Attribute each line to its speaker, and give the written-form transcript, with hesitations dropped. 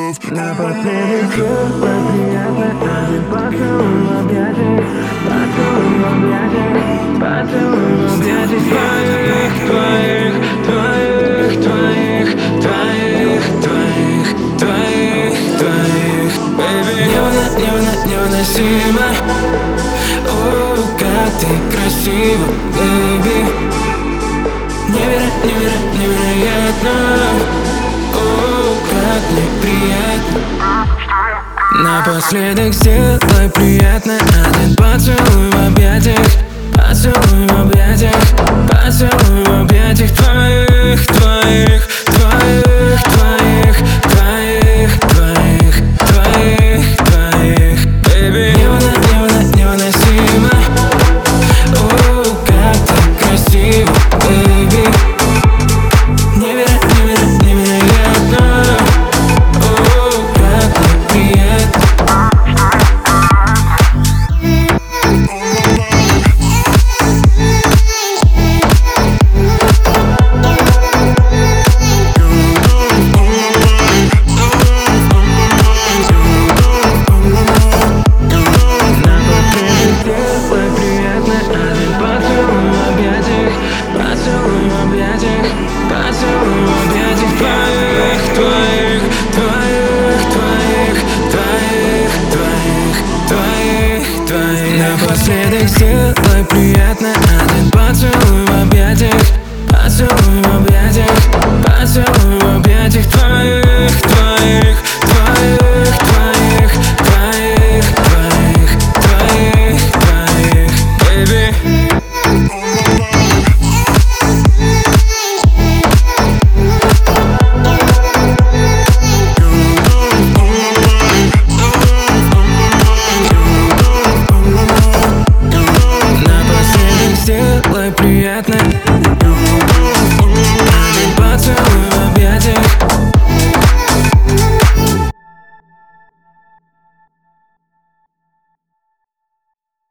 Speaker 1: Напоследок тепло, приятно, один поцелуй в объятиях, поцелуй в объятиях, поцелуй в объятиях твоих, твоих, твоих, твоих, твоих, твоих, твоих, твоих, baby. Невыносимо, о, как ты красива, baby. Невероятно, о, как мне приятно. Напоследок сделай приятно, один поцелуй в объятиях, поцелуй в объятиях, поцелуй в объятиях твоих, твоих,